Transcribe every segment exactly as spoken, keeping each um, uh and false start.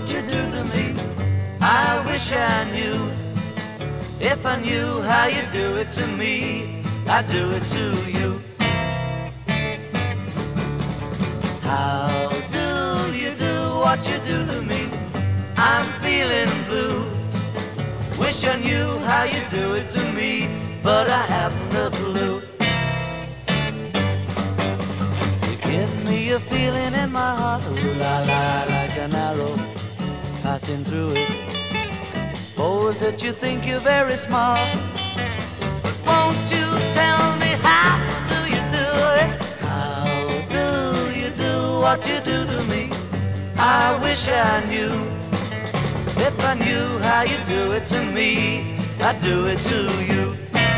what you do to me. I wish I knew. If I knew how you do it to me, I'd do it to you. How do you do what you do to me? I'm feeling blue. Wish I knew how you do it to me, but I haven't a clue. You give me a feeling in my heart, ooh la la, like an arrow passing through it. Suppose that you think you're very smart, but won't you tell me how do you do it? How do you do what you do to me? I wish I knew. If I knew how you do it to me, I'd do it to you.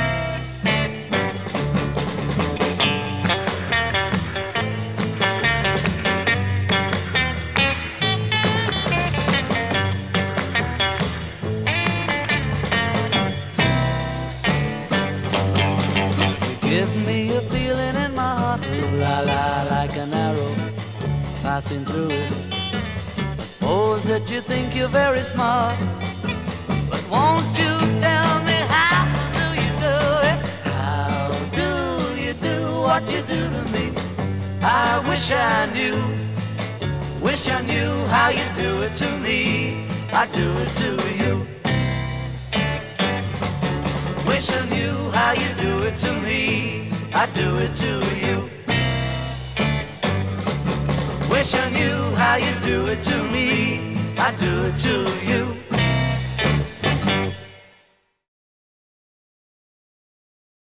Give me a feeling in my heart, ooh la la, like an arrow passing through it. I suppose that you think you're very smart, but won't you tell me how do you do it? How do you do what you do to me? I wish I knew, wish I knew how you do it to me. I'd do it to you. Wish I knew how you do it to me, I'd do it to you. Wish I knew how you do it to me, I'd do it to you.